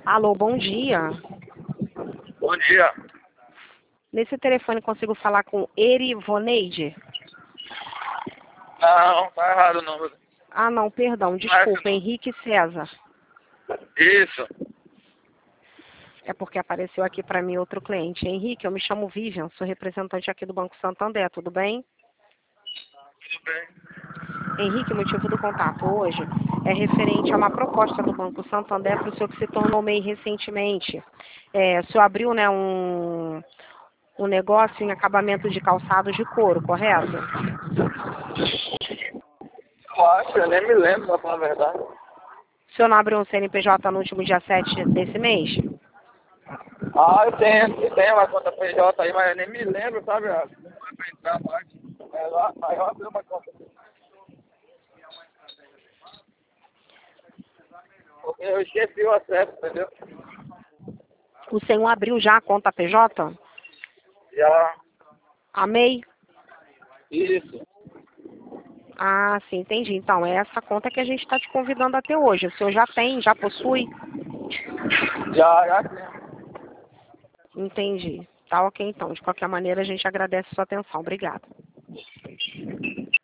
Alô, bom dia. Bom dia. Nesse telefone consigo falar com Erivoneide? Não, tá errado o número. Ah, não, perdão, Não é esse desculpa, não. Henrique César. Isso. É porque apareceu aqui para mim outro cliente. Henrique, eu me chamo Vivian, sou representante aqui do Banco Santander, tudo bem? Tudo bem. Henrique, o motivo do contato hoje é referente a uma proposta do Banco Santander para o senhor que se tornou MEI recentemente. O senhor abriu, né, um negócio em acabamento de calçados de couro, correto? Eu acho, eu nem me lembro, pra falar a verdade. O senhor não abriu um CNPJ no último dia 7 desse mês? Ah, eu tenho uma conta PJ aí, mas eu nem me lembro, sabe? Não é pra entrar mais. Aí eu abri uma conta. Porque eu esqueci o acesso, entendeu? O senhor abriu já a conta PJ? Já. A MEI? Isso. Ah, sim, entendi. Então, é essa conta que a gente está te convidando até hoje. O senhor já tem, já possui? Já tenho. Entendi. Tá ok, então. De qualquer maneira, a gente agradece a sua atenção. Obrigada.